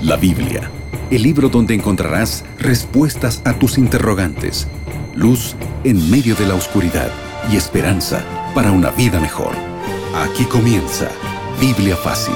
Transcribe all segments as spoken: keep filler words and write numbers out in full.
La Biblia, el libro donde encontrarás respuestas a tus interrogantes, luz en medio de la oscuridad y esperanza para una vida mejor. Aquí comienza Biblia Fácil.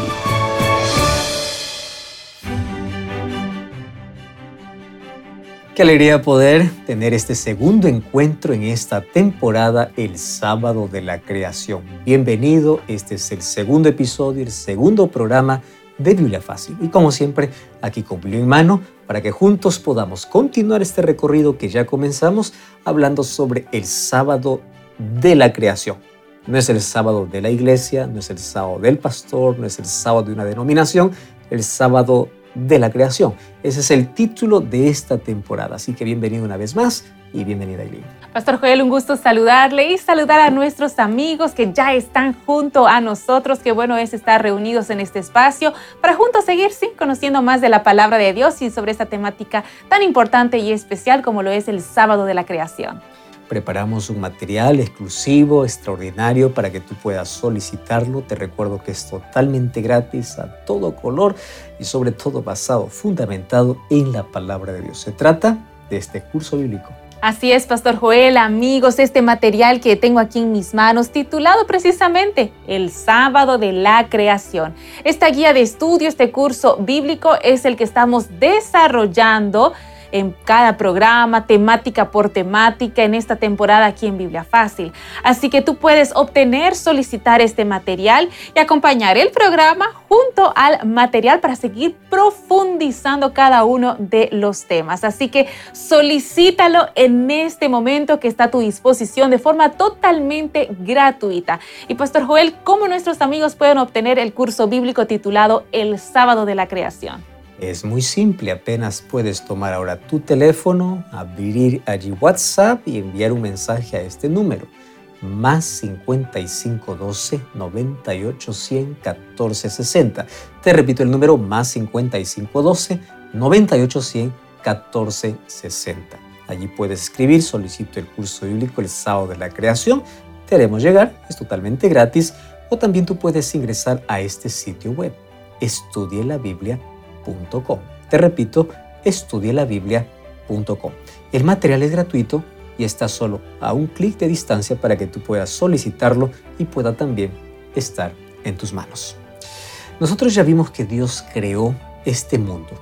Qué alegría poder tener este segundo encuentro en esta temporada, el Sábado de la Creación. Bienvenido, este es el segundo episodio, el segundo programa de Biblia Fácil. Y como siempre, aquí con Biblia en mano, para que juntos podamos continuar este recorrido que ya comenzamos hablando sobre el Sábado de la Creación. No es el sábado de la iglesia, no es el sábado del pastor, no es el sábado de una denominación, el sábado de la creación. Ese es el título de esta temporada. Así que bienvenido una vez más y bienvenida, Eileen. Pastor Joel, un gusto saludarle y saludar a nuestros amigos que ya están junto a nosotros. Qué bueno es estar reunidos en este espacio para juntos seguir sí, conociendo más de la palabra de Dios y sobre esta temática tan importante y especial como lo es el Sábado de la Creación. Preparamos un material exclusivo, extraordinario, para que tú puedas solicitarlo. Te recuerdo que es totalmente gratis, a todo color y sobre todo basado, fundamentado en la palabra de Dios. Se trata de este curso bíblico. Así es, Pastor Joel, amigos, este material que tengo aquí en mis manos, titulado precisamente El Sábado de la Creación. Esta guía de estudio, este curso bíblico es el que estamos desarrollando en cada programa, temática por temática, en esta temporada aquí en Biblia Fácil. Así que tú puedes obtener, solicitar este material y acompañar el programa junto al material para seguir profundizando cada uno de los temas. Así que solicítalo en este momento que está a tu disposición de forma totalmente gratuita. Y Pastor Joel, ¿cómo nuestros amigos pueden obtener el curso bíblico titulado El Sábado de la Creación? Es muy simple, apenas puedes tomar ahora tu teléfono, abrir allí WhatsApp y enviar un mensaje a este número, más cincuenta y cinco doce, noventa y ocho, cien, catorce sesenta. Te repito el número, más cincuenta y cinco doce, noventa y ocho, cien, catorce sesenta. Allí puedes escribir, solicito el curso bíblico El Sábado de la Creación, te haremos llegar, es totalmente gratis, o también tú puedes ingresar a este sitio web, estudie la biblia punto com. Te repito, estudie la biblia punto com. El material es gratuito y está solo a un clic de distancia para que tú puedas solicitarlo y pueda también estar en tus manos. Nosotros ya vimos que Dios creó este mundo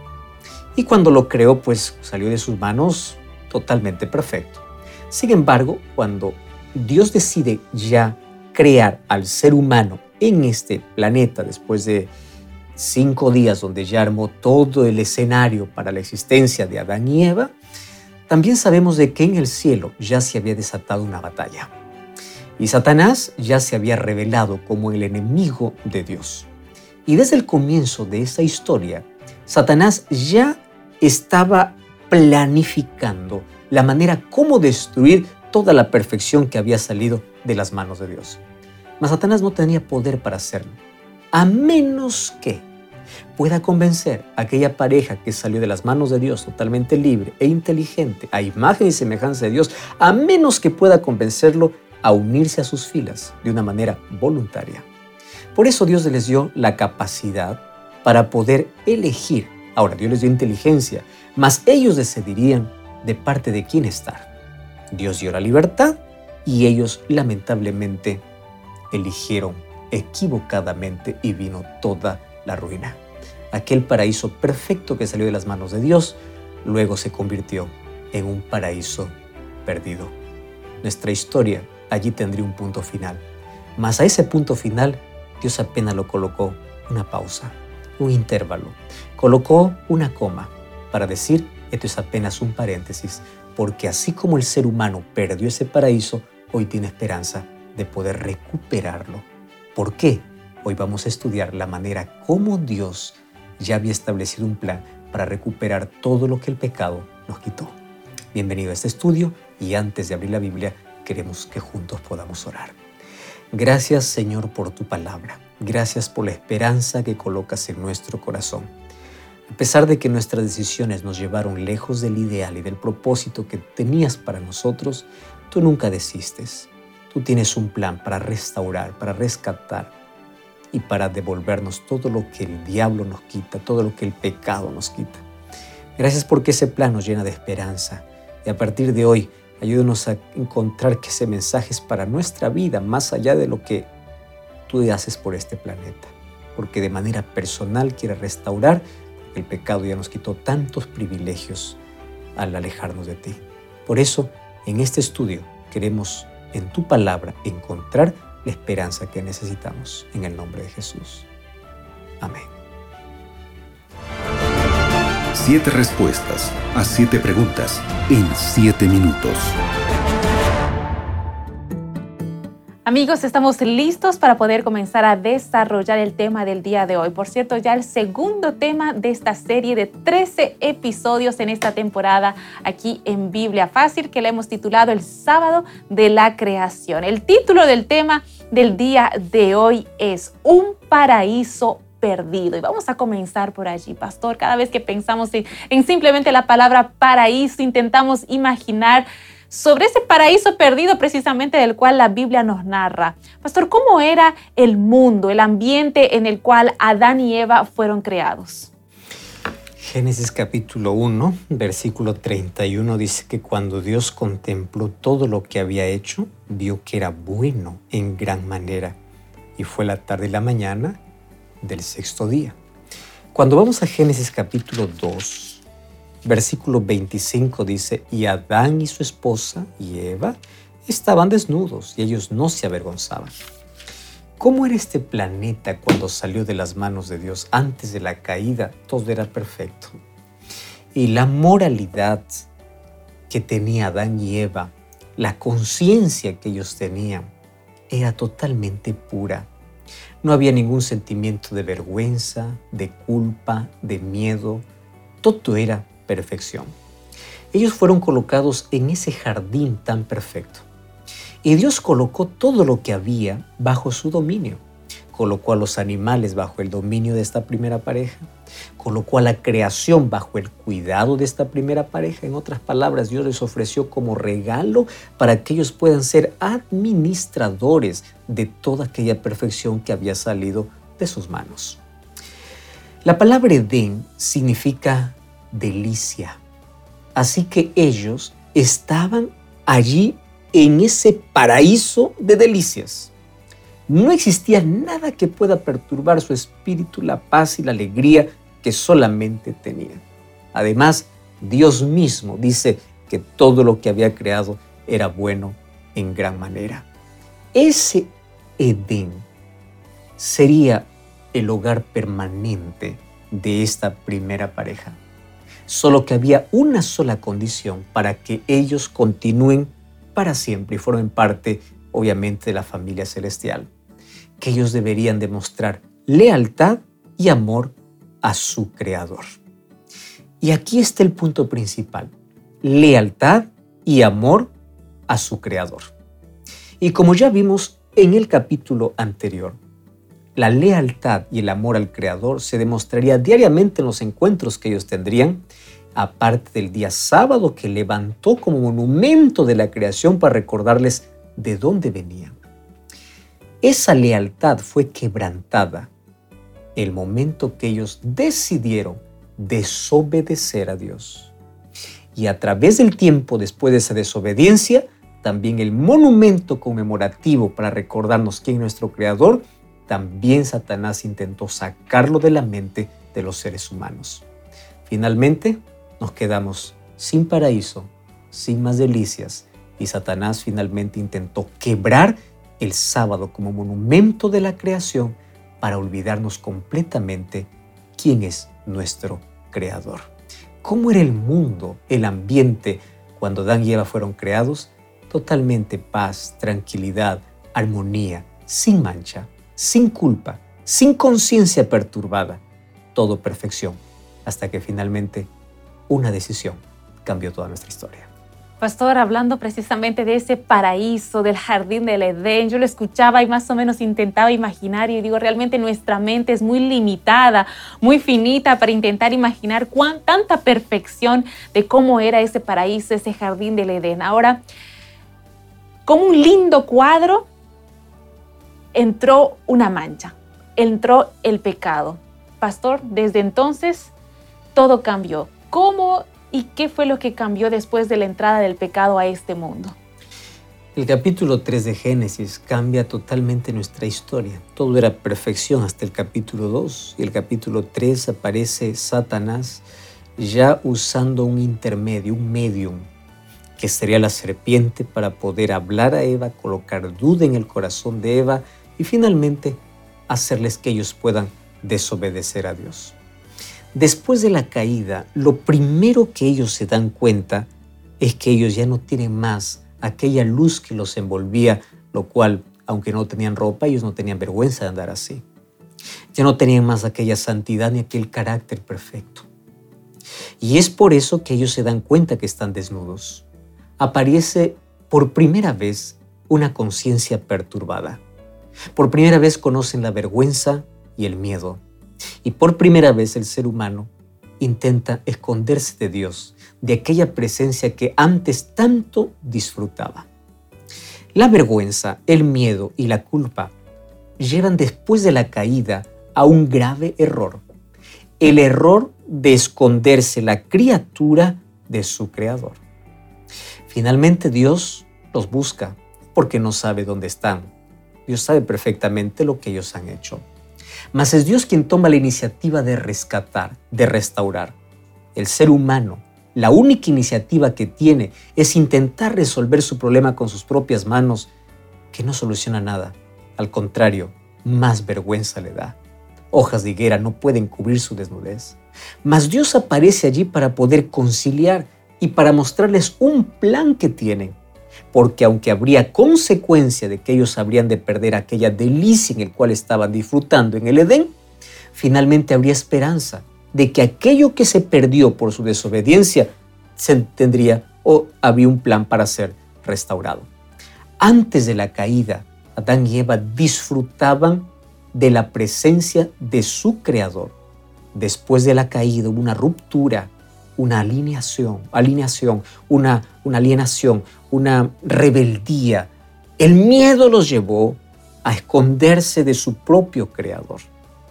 y cuando lo creó, pues salió de sus manos totalmente perfecto. Sin embargo, cuando Dios decide ya crear al ser humano en este planeta después de cinco días donde ya armó todo el escenario para la existencia de Adán y Eva, también sabemos de que en el cielo ya se había desatado una batalla. Y Satanás ya se había revelado como el enemigo de Dios. Y desde el comienzo de esta historia, Satanás ya estaba planificando la manera cómo destruir toda la perfección que había salido de las manos de Dios. Mas Satanás no tenía poder para hacerlo, a menos que pueda convencer a aquella pareja que salió de las manos de Dios totalmente libre e inteligente, a imagen y semejanza de Dios, a menos que pueda convencerlo a unirse a sus filas de una manera voluntaria. Por eso Dios les dio la capacidad para poder elegir. Ahora, Dios les dio inteligencia, mas ellos decidirían de parte de quién estar. Dios dio la libertad y ellos lamentablemente eligieron equivocadamente y vino toda la ruina. Aquel paraíso perfecto que salió de las manos de Dios, luego se convirtió en un paraíso perdido. Nuestra historia allí tendría un punto final. Mas a ese punto final, Dios apenas lo colocó una pausa, un intervalo. Colocó una coma para decir, esto es apenas un paréntesis, porque así como el ser humano perdió ese paraíso, hoy tiene esperanza de poder recuperarlo. ¿Por qué? Hoy vamos a estudiar la manera como Dios ya había establecido un plan para recuperar todo lo que el pecado nos quitó. Bienvenido a este estudio y antes de abrir la Biblia, queremos que juntos podamos orar. Gracias, Señor, por tu palabra. Gracias por la esperanza que colocas en nuestro corazón. A pesar de que nuestras decisiones nos llevaron lejos del ideal y del propósito que tenías para nosotros, tú nunca desistes. Tú tienes un plan para restaurar, para rescatar y para devolvernos todo lo que el diablo nos quita, todo lo que el pecado nos quita. Gracias porque ese plan nos llena de esperanza. Y a partir de hoy, ayúdanos a encontrar que ese mensaje es para nuestra vida, más allá de lo que tú haces por este planeta. Porque de manera personal quiere restaurar. El pecado ya nos quitó tantos privilegios al alejarnos de ti. Por eso, en este estudio, queremos en tu palabra encontrar la esperanza que necesitamos. En el nombre de Jesús. Amén. Siete respuestas a siete preguntas en siete minutos. Amigos, estamos listos para poder comenzar a desarrollar el tema del día de hoy. Por cierto, ya el segundo tema de esta serie de trece episodios en esta temporada aquí en Biblia Fácil, que le hemos titulado El Sábado de la Creación. El título del tema del día de hoy es Un paraíso perdido. Y vamos a comenzar por allí, pastor. Cada vez que pensamos en, en simplemente la palabra paraíso, intentamos imaginar sobre ese paraíso perdido precisamente del cual la Biblia nos narra. Pastor, ¿cómo era el mundo, el ambiente en el cual Adán y Eva fueron creados? Génesis capítulo uno, versículo treinta y uno dice que cuando Dios contempló todo lo que había hecho, vio que era bueno en gran manera. Y fue la tarde y la mañana del sexto día. Cuando vamos a Génesis capítulo dos, versículo veinticinco dice, y Adán y su esposa y Eva estaban desnudos y ellos no se avergonzaban. ¿Cómo era este planeta cuando salió de las manos de Dios? Antes de la caída, todo era perfecto. Y la moralidad que tenía Adán y Eva, la conciencia que ellos tenían, era totalmente pura. No había ningún sentimiento de vergüenza, de culpa, de miedo. Todo era perfección. Ellos fueron colocados en ese jardín tan perfecto. Y Dios colocó todo lo que había bajo su dominio. Colocó a los animales bajo el dominio de esta primera pareja. Colocó a la creación bajo el cuidado de esta primera pareja. En otras palabras, Dios les ofreció como regalo para que ellos puedan ser administradores de toda aquella perfección que había salido de sus manos. La palabra Edén significa delicia. Así que ellos estaban allí en ese paraíso de delicias. No existía nada que pueda perturbar su espíritu, la paz y la alegría que solamente tenían. Además, Dios mismo dice que todo lo que había creado era bueno en gran manera. Ese Edén sería el hogar permanente de esta primera pareja. Solo que había una sola condición para que ellos continúen para siempre y formen parte, obviamente, de la familia celestial. Que ellos deberían demostrar lealtad y amor a su Creador. Y aquí está el punto principal: lealtad y amor a su Creador. Y como ya vimos en el capítulo anterior, la lealtad y el amor al Creador se demostraría diariamente en los encuentros que ellos tendrían, aparte del día sábado que levantó como monumento de la creación para recordarles de dónde venían. Esa lealtad fue quebrantada el momento que ellos decidieron desobedecer a Dios. Y a través del tiempo, después de esa desobediencia, también el monumento conmemorativo para recordarnos quién es nuestro Creador, también Satanás intentó sacarlo de la mente de los seres humanos. Finalmente, nos quedamos sin paraíso, sin más delicias, y Satanás finalmente intentó quebrar el sábado como monumento de la creación para olvidarnos completamente quién es nuestro Creador. ¿Cómo era el mundo, el ambiente, cuando Adán y Eva fueron creados? Totalmente paz, tranquilidad, armonía, sin mancha, sin culpa, sin conciencia perturbada. Todo perfección, hasta que finalmente una decisión cambió toda nuestra historia. Pastor, hablando precisamente de ese paraíso, del jardín del Edén, yo lo escuchaba y más o menos intentaba imaginar, y digo, realmente nuestra mente es muy limitada, muy finita para intentar imaginar cuán, tanta perfección de cómo era ese paraíso, ese jardín del Edén. Ahora, como un lindo cuadro, entró una mancha. entró el pecado. Pastor, desde entonces todo cambió. ¿Cómo y qué fue lo que cambió después de la entrada del pecado a este mundo? El capítulo tres de Génesis cambia totalmente nuestra historia. Todo era perfección hasta el capítulo dos. Y el capítulo tres aparece Satanás ya usando un intermedio, un medium, que sería la serpiente, para poder hablar a Eva, colocar duda en el corazón de Eva y finalmente hacerles que ellos puedan desobedecer a Dios. Después de la caída, lo primero que ellos se dan cuenta es que ellos ya no tienen más aquella luz que los envolvía, lo cual, aunque no tenían ropa, ellos no tenían vergüenza de andar así. Ya no tenían más aquella santidad ni aquel carácter perfecto. Y es por eso que ellos se dan cuenta que están desnudos. Aparece por primera vez una conciencia perturbada. Por primera vez conocen la vergüenza y el miedo. Y por primera vez el ser humano intenta esconderse de Dios, de aquella presencia que antes tanto disfrutaba. La vergüenza, el miedo y la culpa llevan después de la caída a un grave error. El error de esconderse la criatura de su creador. Finalmente Dios los busca porque no sabe dónde están. Dios sabe perfectamente lo que ellos han hecho. Mas es Dios quien toma la iniciativa de rescatar, de restaurar. El ser humano, la única iniciativa que tiene es intentar resolver su problema con sus propias manos, que no soluciona nada. Al contrario, más vergüenza le da. Hojas de higuera no pueden cubrir su desnudez. Mas Dios aparece allí para poder conciliar y para mostrarles un plan que tienen. Porque aunque habría consecuencia de que ellos habrían de perder aquella delicia en el cual estaban disfrutando en el Edén, finalmente habría esperanza de que aquello que se perdió por su desobediencia se tendría o había un plan para ser restaurado. Antes de la caída, Adán y Eva disfrutaban de la presencia de su Creador. Después de la caída hubo una ruptura, una alineación, alineación, una, una alienación, una rebeldía. El miedo los llevó a esconderse de su propio Creador.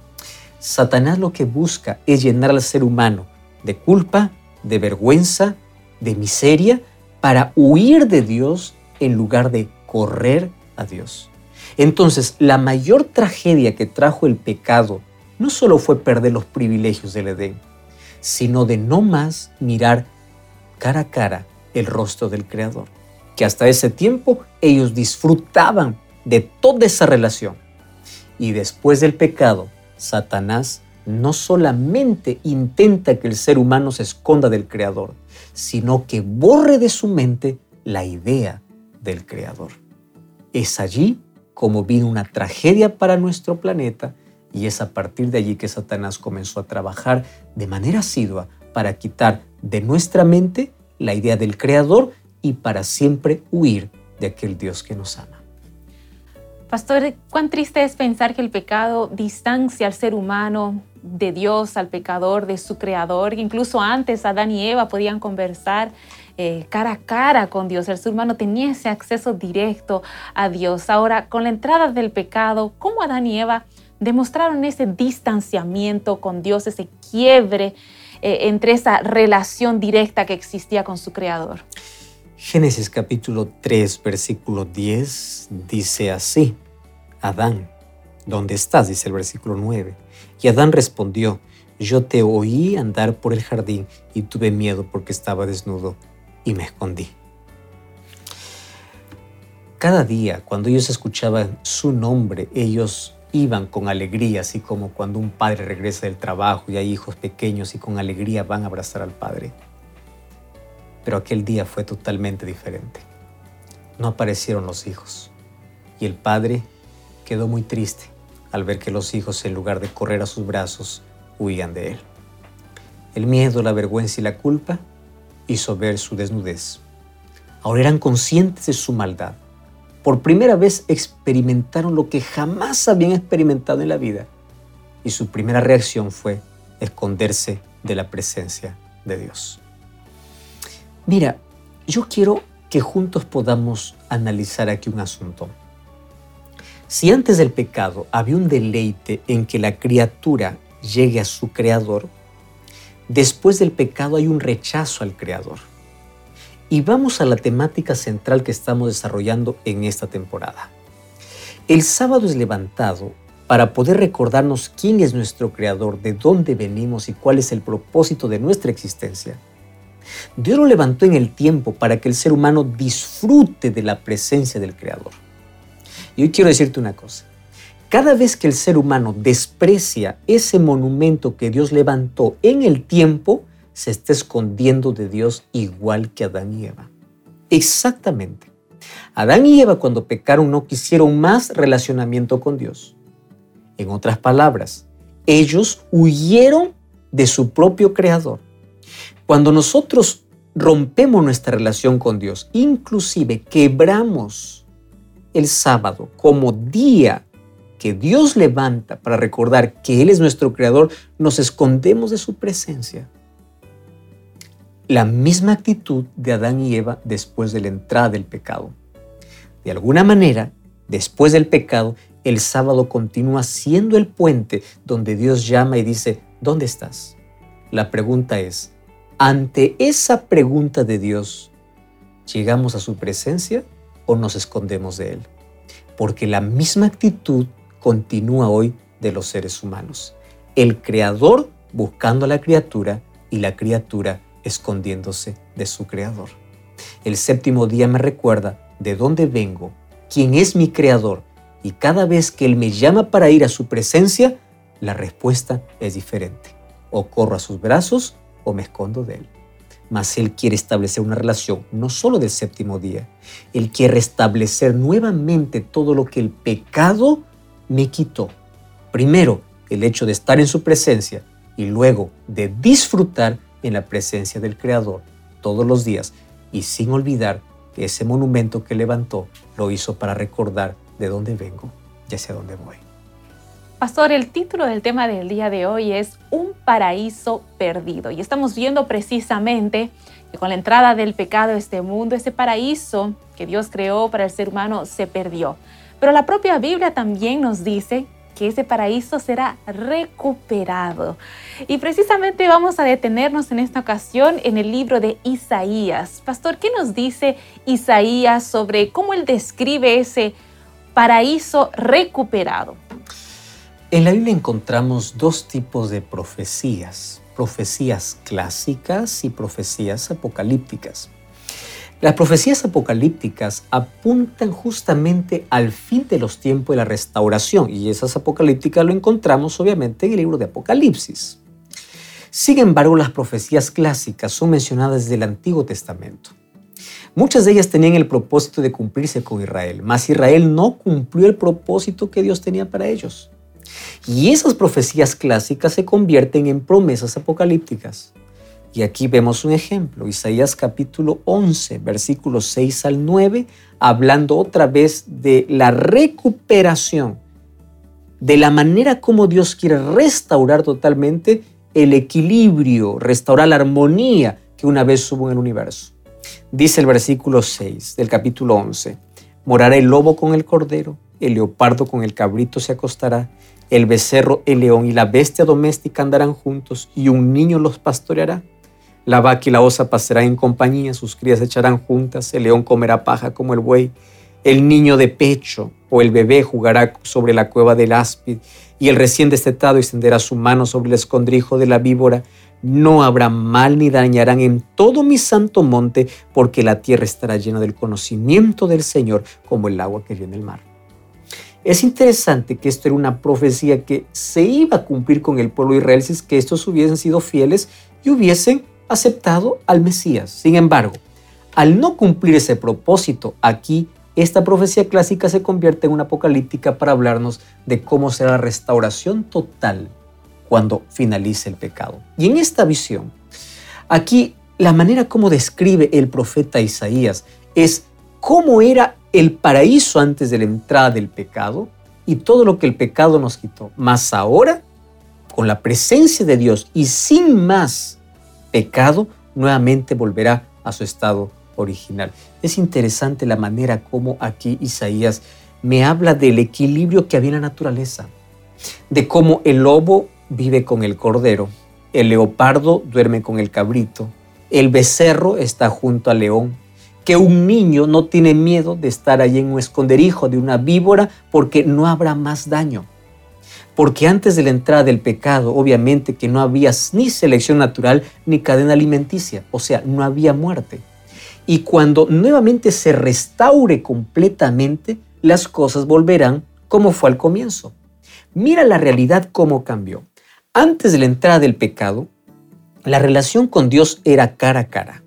Satanás lo que busca es llenar al ser humano de culpa, de vergüenza, de miseria, para huir de Dios en lugar de correr a Dios. Entonces, la mayor tragedia que trajo el pecado no solo fue perder los privilegios del Edén, sino de no más mirar cara a cara el rostro del Creador, que hasta ese tiempo ellos disfrutaban de toda esa relación. Y después del pecado, Satanás no solamente intenta que el ser humano se esconda del Creador, sino que borre de su mente la idea del Creador. Es allí como vino una tragedia para nuestro planeta, y es a partir de allí que Satanás comenzó a trabajar de manera asidua para quitar de nuestra mente la idea del Creador y para siempre huir de aquel Dios que nos ama. Pastor, cuán triste es pensar que el pecado distancia al ser humano de Dios, al pecador, de su Creador. Incluso antes Adán y Eva podían conversar eh, cara a cara con Dios. El ser humano tenía ese acceso directo a Dios. Ahora, con la entrada del pecado, ¿cómo Adán y Eva demostraron ese distanciamiento con Dios, ese quiebre eh, entre esa relación directa que existía con su Creador? Génesis capítulo tres, versículo diez, dice así: Adán, ¿dónde estás? Dice el versículo nueve. Y Adán respondió: yo te oí andar por el jardín y tuve miedo porque estaba desnudo y me escondí. Cada día, cuando ellos escuchaban su nombre, ellos iban con alegría, así como cuando un padre regresa del trabajo y hay hijos pequeños y con alegría van a abrazar al padre. Pero aquel día fue totalmente diferente. No aparecieron los hijos y el padre quedó muy triste al ver que los hijos, en lugar de correr a sus brazos, huían de él. El miedo, la vergüenza y la culpa hizo ver su desnudez. Ahora eran conscientes de su maldad. Por primera vez experimentaron lo que jamás habían experimentado en la vida. Y su primera reacción fue esconderse de la presencia de Dios. Mira, yo quiero que juntos podamos analizar aquí un asunto. Si antes del pecado había un deleite en que la criatura llegue a su creador, después del pecado hay un rechazo al creador. Y vamos a la temática central que estamos desarrollando en esta temporada. El sábado es levantado para poder recordarnos quién es nuestro creador, de dónde venimos y cuál es el propósito de nuestra existencia. Dios lo levantó en el tiempo para que el ser humano disfrute de la presencia del creador. Y hoy quiero decirte una cosa. Cada vez que el ser humano desprecia ese monumento que Dios levantó en el tiempo, se está escondiendo de Dios igual que Adán y Eva. Exactamente. Adán y Eva cuando pecaron no quisieron más relacionamiento con Dios. En otras palabras, ellos huyeron de su propio creador. Cuando nosotros rompemos nuestra relación con Dios, inclusive quebramos el sábado como día que Dios levanta para recordar que Él es nuestro creador, nos escondemos de su presencia. La misma actitud de Adán y Eva después de la entrada del pecado. De alguna manera, después del pecado, el sábado continúa siendo el puente donde Dios llama y dice, ¿dónde estás? La pregunta es, ante esa pregunta de Dios, ¿llegamos a su presencia o nos escondemos de Él? Porque la misma actitud continúa hoy de los seres humanos. El creador buscando a la criatura y la criatura escondiéndose de su creador. El séptimo día me recuerda de dónde vengo, quién es mi creador, y cada vez que Él me llama para ir a su presencia, la respuesta es diferente. O corro a sus brazos o me escondo de Él. Mas Él quiere establecer una relación, no solo del séptimo día. Él quiere restablecer nuevamente todo lo que el pecado me quitó. Primero, el hecho de estar en su presencia y luego de disfrutar en la presencia del Creador todos los días y sin olvidar que ese monumento que levantó lo hizo para recordar de dónde vengo y hacia dónde voy. Pastor, el título del tema del día de hoy es Un paraíso perdido. Y estamos viendo precisamente que con la entrada del pecado a este mundo, ese paraíso que Dios creó para el ser humano se perdió. Pero la propia Biblia también nos dice que ese paraíso será recuperado. Y precisamente vamos a detenernos en esta ocasión en el libro de Isaías. Pastor, ¿qué nos dice Isaías sobre cómo él describe ese paraíso recuperado? En la Biblia encontramos dos tipos de profecías, profecías clásicas y profecías apocalípticas. Las profecías apocalípticas apuntan justamente al fin de los tiempos de la restauración y esas apocalípticas lo encontramos obviamente en el libro de Apocalipsis. Sin embargo, las profecías clásicas son mencionadas desde el Antiguo Testamento. Muchas de ellas tenían el propósito de cumplirse con Israel, mas Israel no cumplió el propósito que Dios tenía para ellos. Y esas profecías clásicas se convierten en promesas apocalípticas. Y aquí vemos un ejemplo, Isaías capítulo once, versículos seis al nueve, hablando otra vez de la recuperación, de la manera como Dios quiere restaurar totalmente el equilibrio, restaurar la armonía que una vez hubo en el universo. Dice el versículo seis del capítulo once, morará el lobo con el cordero, el leopardo con el cabrito se acostará, el becerro, el león y la bestia doméstica andarán juntos y un niño los pastoreará. La vaca y la osa pasarán en compañía, sus crías echarán juntas, el león comerá paja como el buey, el niño de pecho o el bebé jugará sobre la cueva del áspid y el recién destetado extenderá su mano sobre el escondrijo de la víbora. No habrá mal ni dañarán en todo mi santo monte, porque la tierra estará llena del conocimiento del Señor como el agua que viene del mar. Es interesante que esto era una profecía que se iba a cumplir con el pueblo de Israel si es que estos hubiesen sido fieles y hubiesen aceptado al Mesías. Sin embargo, al no cumplir ese propósito, aquí esta profecía clásica se convierte en una apocalíptica para hablarnos de cómo será la restauración total cuando finalice el pecado. Y en esta visión, aquí la manera como describe el profeta Isaías es cómo era el paraíso antes de la entrada del pecado y todo lo que el pecado nos quitó. Mas ahora, con la presencia de Dios y sin más pecado, nuevamente volverá a su estado original. Es interesante la manera como aquí Isaías me habla del equilibrio que había en la naturaleza, de cómo el lobo vive con el cordero, el leopardo duerme con el cabrito, el becerro está junto al león, que un niño no tiene miedo de estar allí en un esconderijo de una víbora porque no habrá más daño. Porque antes de la entrada del pecado, obviamente que no había ni selección natural ni cadena alimenticia, o sea, no había muerte. Y cuando nuevamente se restaure completamente, las cosas volverán como fue al comienzo. Mira la realidad cómo cambió. Antes de la entrada del pecado, la relación con Dios era cara a cara.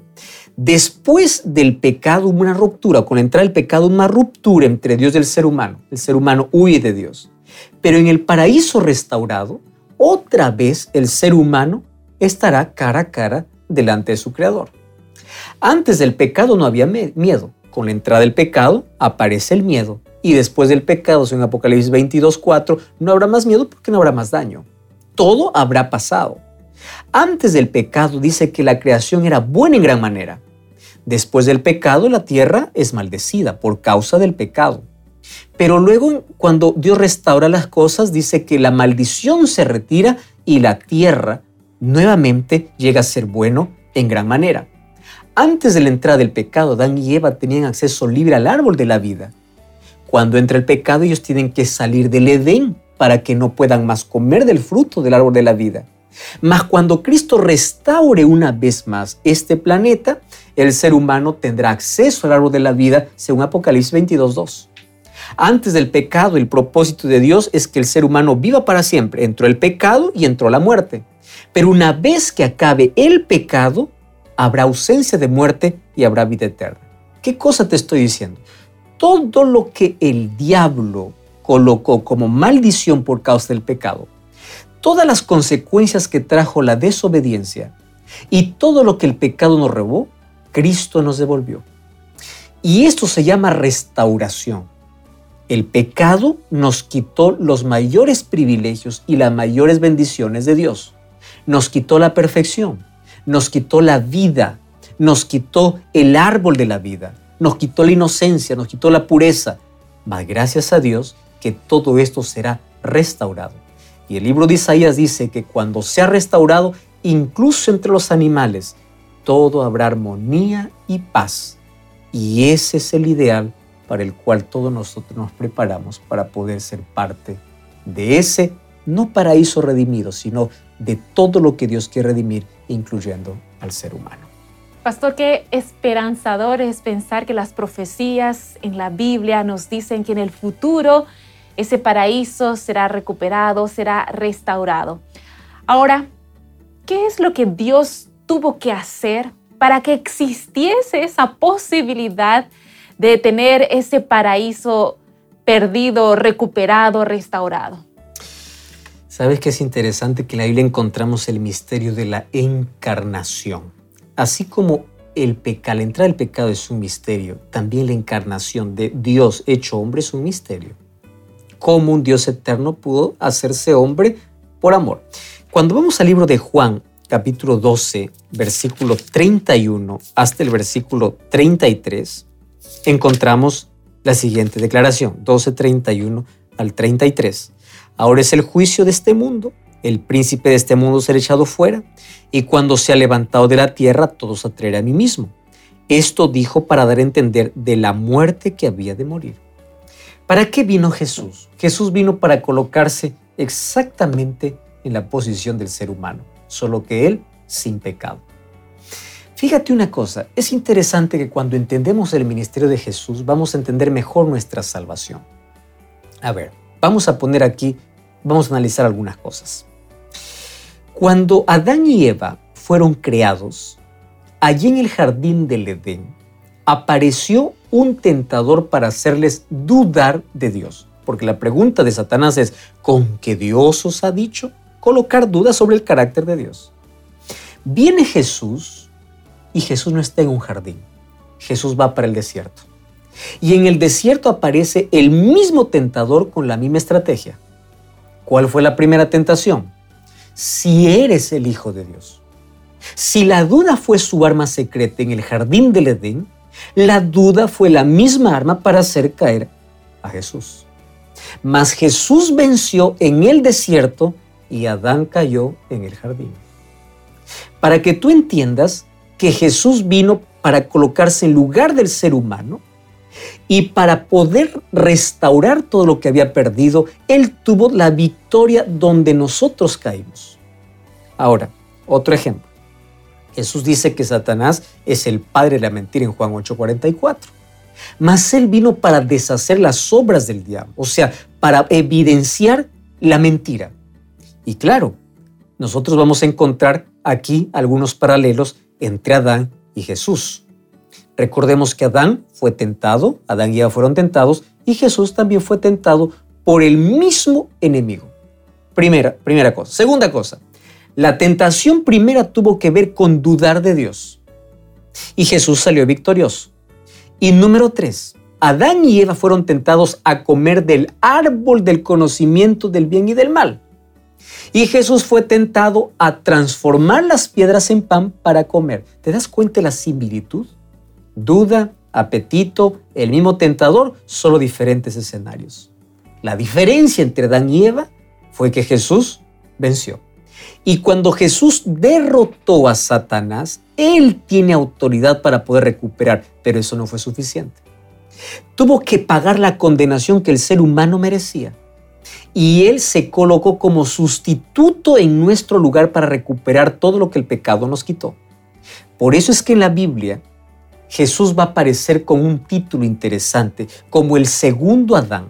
Después del pecado hubo una ruptura, con la entrada del pecado una ruptura entre Dios y el ser humano. El ser humano huye de Dios. Pero en el paraíso restaurado, otra vez el ser humano estará cara a cara delante de su Creador. Antes del pecado no había miedo. Con la entrada del pecado aparece el miedo. Y después del pecado, según Apocalipsis veintidós cuatro, no habrá más miedo porque no habrá más daño. Todo habrá pasado. Antes del pecado dice que la creación era buena en gran manera. Después del pecado, la tierra es maldecida por causa del pecado. Pero luego, cuando Dios restaura las cosas, dice que la maldición se retira y la tierra nuevamente llega a ser bueno en gran manera. Antes de la entrada del pecado, Adán y Eva tenían acceso libre al árbol de la vida. Cuando entra el pecado, ellos tienen que salir del Edén para que no puedan más comer del fruto del árbol de la vida. Mas cuando Cristo restaure una vez más este planeta, el ser humano tendrá acceso al árbol de la vida, según Apocalipsis veintidós dos. Antes del pecado, el propósito de Dios es que el ser humano viva para siempre. Entró el pecado y entró la muerte. Pero una vez que acabe el pecado, habrá ausencia de muerte y habrá vida eterna. ¿Qué cosa te estoy diciendo? Todo lo que el diablo colocó como maldición por causa del pecado, todas las consecuencias que trajo la desobediencia y todo lo que el pecado nos robó, Cristo nos devolvió. Y esto se llama restauración. El pecado nos quitó los mayores privilegios y las mayores bendiciones de Dios. Nos quitó la perfección, nos quitó la vida, nos quitó el árbol de la vida, nos quitó la inocencia, nos quitó la pureza. Mas gracias a Dios que todo esto será restaurado. Y el libro de Isaías dice que cuando sea restaurado, incluso entre los animales, todo habrá armonía y paz. Y ese es el ideal para el cual todos nosotros nos preparamos para poder ser parte de ese, no paraíso redimido, sino de todo lo que Dios quiere redimir, incluyendo al ser humano. Pastor, qué esperanzador es pensar que las profecías en la Biblia nos dicen que en el futuro ese paraíso será recuperado, será restaurado. Ahora, ¿qué es lo que Dios tuvo que hacer para que existiese esa posibilidad de tener ese paraíso perdido, recuperado, restaurado? ¿Sabes qué es interesante? Que en la Biblia encontramos el misterio de la encarnación. Así como el pecado, la entrada del pecado es un misterio, también la encarnación de Dios hecho hombre es un misterio. ¿Cómo un Dios eterno pudo hacerse hombre por amor? Cuando vamos al libro de Juan, capítulo doce, versículo treinta y uno hasta el versículo treinta y tres, encontramos la siguiente declaración, doce, treinta y uno al treinta y tres. Ahora es el juicio de este mundo. El príncipe de este mundo será echado fuera, y cuando sea levantado de la tierra, todos atraeré a mí mismo. Esto dijo para dar a entender de la muerte que había de morir. ¿Para qué vino Jesús? Jesús vino para colocarse exactamente en la posición del ser humano, solo que Él sin pecado. Fíjate una cosa, es interesante que cuando entendemos el ministerio de Jesús, vamos a entender mejor nuestra salvación. A ver, vamos a poner aquí, vamos a analizar algunas cosas. Cuando Adán y Eva fueron creados, allí en el jardín del Edén, apareció un tentador para hacerles dudar de Dios. Porque la pregunta de Satanás es, ¿con qué Dios os ha dicho? Colocar dudas sobre el carácter de Dios. Viene Jesús y Jesús no está en un jardín. Jesús va para el desierto. Y en el desierto aparece el mismo tentador con la misma estrategia. ¿Cuál fue la primera tentación? Si eres el Hijo de Dios. Si la duda fue su arma secreta en el jardín del Edén, la duda fue la misma arma para hacer caer a Jesús. Mas Jesús venció en el desierto y Adán cayó en el jardín. Para que tú entiendas que Jesús vino para colocarse en lugar del ser humano y para poder restaurar todo lo que había perdido, Él tuvo la victoria donde nosotros caímos. Ahora, otro ejemplo. Jesús dice que Satanás es el padre de la mentira en Juan ocho cuarenta y cuatro. Mas Él vino para deshacer las obras del diablo, o sea, para evidenciar la mentira. Y claro, nosotros vamos a encontrar aquí algunos paralelos entre Adán y Jesús. Recordemos que Adán fue tentado, Adán y Eva fueron tentados, y Jesús también fue tentado por el mismo enemigo. Primera, primera cosa. Segunda cosa, la tentación primera tuvo que ver con dudar de Dios, y Jesús salió victorioso. Y número tres, Adán y Eva fueron tentados a comer del árbol del conocimiento del bien y del mal. Y Jesús fue tentado a transformar las piedras en pan para comer. ¿Te das cuenta de la similitud? Duda, apetito, el mismo tentador, solo diferentes escenarios. La diferencia entre Adán y Eva fue que Jesús venció. Y cuando Jesús derrotó a Satanás, Él tiene autoridad para poder recuperar, pero eso no fue suficiente. Tuvo que pagar la condenación que el ser humano merecía. Y Él se colocó como sustituto en nuestro lugar para recuperar todo lo que el pecado nos quitó. Por eso es que en la Biblia Jesús va a aparecer con un título interesante, como el segundo Adán.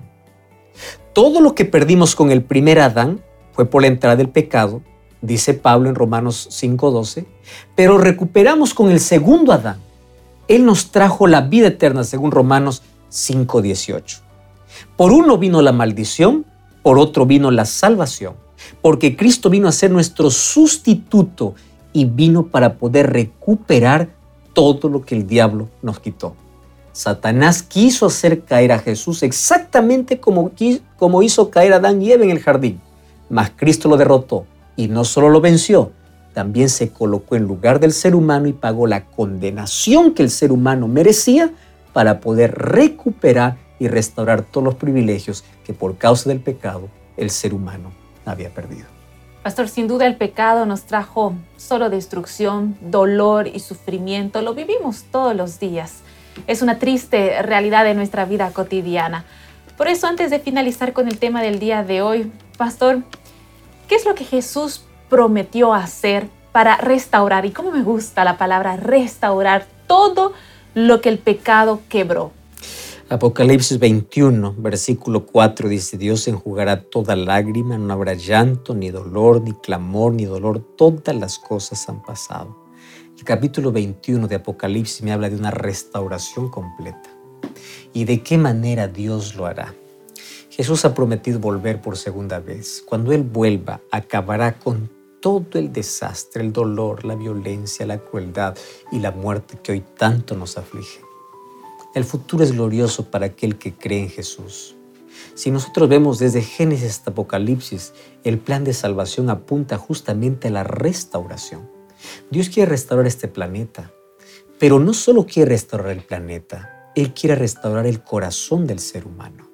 Todo lo que perdimos con el primer Adán fue por la entrada del pecado, dice Pablo en Romanos cinco doce, pero recuperamos con el segundo Adán. Él nos trajo la vida eterna según Romanos cinco dieciocho. Por uno vino la maldición, por otro vino la salvación, porque Cristo vino a ser nuestro sustituto y vino para poder recuperar todo lo que el diablo nos quitó. Satanás quiso hacer caer a Jesús exactamente como, como hizo caer a Adán y Eva en el jardín, mas Cristo lo derrotó y no solo lo venció, también se colocó en lugar del ser humano y pagó la condenación que el ser humano merecía para poder recuperar y restaurar todos los privilegios que por causa del pecado el ser humano había perdido. Pastor, sin duda el pecado nos trajo solo destrucción, dolor y sufrimiento. Lo vivimos todos los días. Es una triste realidad de nuestra vida cotidiana. Por eso, antes de finalizar con el tema del día de hoy, Pastor, ¿qué es lo que Jesús prometió hacer para restaurar? Y cómo me gusta la palabra restaurar todo lo que el pecado quebró. Apocalipsis veintiuno, versículo cuatro dice: Dios enjugará toda lágrima, no habrá llanto, ni dolor, ni clamor, ni dolor. Todas las cosas han pasado. El capítulo veintiuno de Apocalipsis me habla de una restauración completa. ¿Y de qué manera Dios lo hará? Jesús ha prometido volver por segunda vez. Cuando Él vuelva, acabará con todo el desastre, el dolor, la violencia, la crueldad y la muerte que hoy tanto nos aflige. El futuro es glorioso para aquel que cree en Jesús. Si nosotros vemos desde Génesis hasta Apocalipsis, el plan de salvación apunta justamente a la restauración. Dios quiere restaurar este planeta, pero no solo quiere restaurar el planeta, Él quiere restaurar el corazón del ser humano.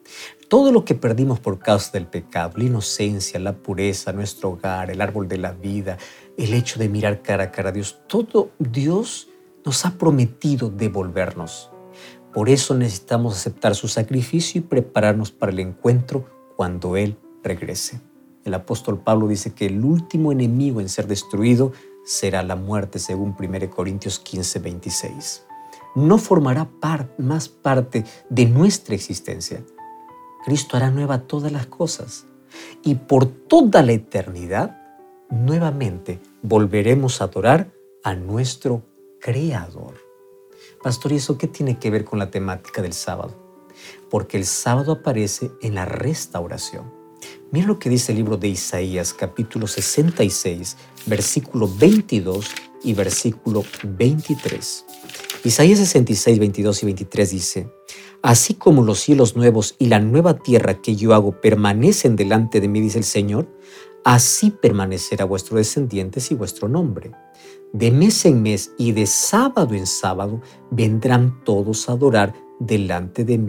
Todo lo que perdimos por causa del pecado, la inocencia, la pureza, nuestro hogar, el árbol de la vida, el hecho de mirar cara a cara a Dios, todo Dios nos ha prometido devolvernos. Por eso necesitamos aceptar su sacrificio y prepararnos para el encuentro cuando Él regrese. El apóstol Pablo dice que el último enemigo en ser destruido será la muerte, según primera Corintios quince veintiséis. No formará par, más parte de nuestra existencia. Cristo hará nueva todas las cosas y por toda la eternidad nuevamente volveremos a adorar a nuestro Creador. Pastor, ¿y eso qué tiene que ver con la temática del sábado? Porque el sábado aparece en la restauración. Mira lo que dice el libro de Isaías, capítulo sesenta y seis, versículo veintidós y versículo veintitrés. Isaías sesenta y seis, veintidós y veintitrés dice: Así como los cielos nuevos y la nueva tierra que yo hago permanecen delante de mí, dice el Señor, así permanecerá vuestros descendientes y vuestro nombre. De mes en mes y de sábado en sábado vendrán todos a adorar delante de mí,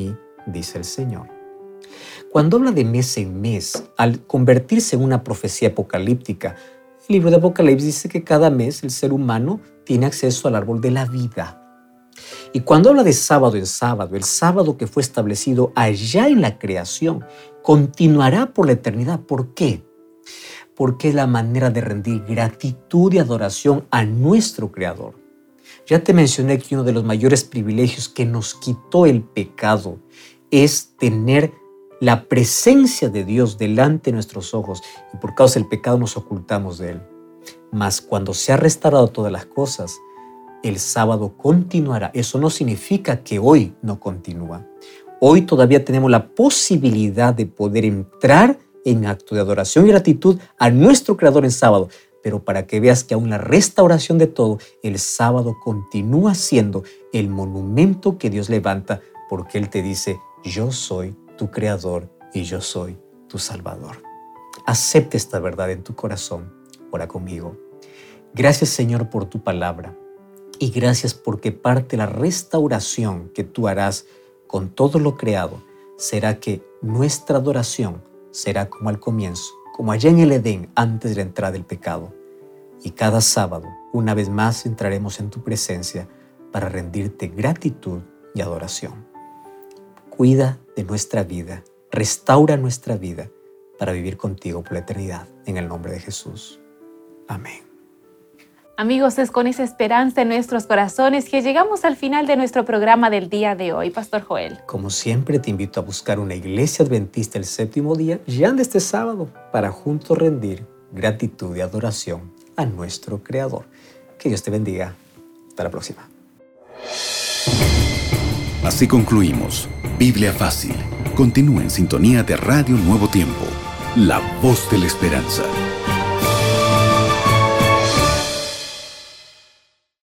dice el Señor. Cuando habla de mes en mes, al convertirse en una profecía apocalíptica, el libro de Apocalipsis dice que cada mes el ser humano tiene acceso al árbol de la vida. Y cuando habla de sábado en sábado, el sábado que fue establecido allá en la creación, continuará por la eternidad. ¿Por qué? Porque es la manera de rendir gratitud y adoración a nuestro Creador. Ya te mencioné que uno de los mayores privilegios que nos quitó el pecado es tener la presencia de Dios delante de nuestros ojos, y por causa del pecado nos ocultamos de Él. Mas cuando se ha restaurado todas las cosas, el sábado continuará. Eso no significa que hoy no continúa. Hoy todavía tenemos la posibilidad de poder entrar en acto de adoración y gratitud a nuestro Creador en sábado. Pero para que veas que aún la restauración de todo, el sábado continúa siendo el monumento que Dios levanta, porque Él te dice: yo soy tu Creador y yo soy tu Salvador. Acepta esta verdad en tu corazón. Ora conmigo. Gracias, Señor, por tu palabra. Y gracias porque parte de la restauración que tú harás con todo lo creado será que nuestra adoración será como al comienzo, como allá en el Edén antes de la entrada del pecado. Y cada sábado, una vez más, entraremos en tu presencia para rendirte gratitud y adoración. Cuida de nuestra vida, restaura nuestra vida para vivir contigo por la eternidad. En el nombre de Jesús. Amén. Amigos, es con esa esperanza en nuestros corazones que llegamos al final de nuestro programa del día de hoy. Pastor Joel. Como siempre, te invito a buscar una iglesia adventista el séptimo día, ya de este sábado, para juntos rendir gratitud y adoración a nuestro Creador. Que Dios te bendiga. Hasta la próxima. Así concluimos Biblia Fácil. Continúa en sintonía de Radio Nuevo Tiempo, la voz de la esperanza.